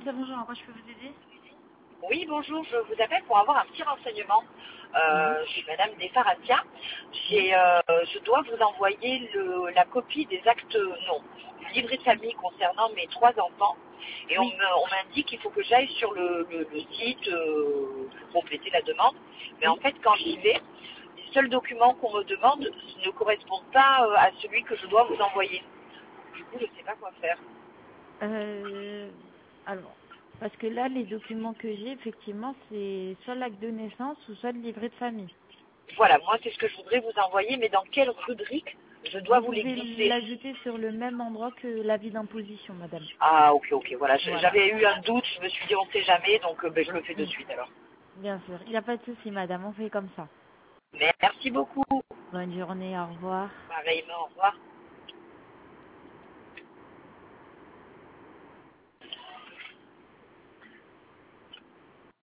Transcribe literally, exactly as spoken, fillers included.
Cynthia, bonjour, en quoi je peux vous aider? Oui, bonjour, je vous appelle pour avoir un petit renseignement. Oui, Euh, je suis Madame Desfaratia. oui, J'ai, euh, je dois vous envoyer le- la copie des actes, non, du livret de famille concernant mes trois enfants. Et on oui. me- on m'indique qu'il faut que j'aille sur le, le- le site euh, pour compléter la demande. Mais en Oui. fait, quand j'y vais, les seuls documents qu'on me demande ne correspondent pas euh, à celui que je dois vous envoyer. Du coup, je ne sais pas quoi faire. Euh, alors, parce que là, les documents que j'ai, effectivement, c'est soit l'acte de naissance ou soit le livret de famille. Voilà, moi, c'est ce que je voudrais vous envoyer, mais dans quelle rubrique je dois Vous vous les pouvez glisser? l'ajouter sur le même endroit que l'avis d'imposition, madame. Ah, ok, ok, voilà. Je- Voilà. J'avais eu un doute, je me suis dit on sait jamais, donc euh, ben, je le fais de Mm. suite alors. Bien sûr, il n'y a pas de souci, madame, on fait comme ça. Merci beaucoup. Bonne journée, au revoir. Pareillement, au revoir.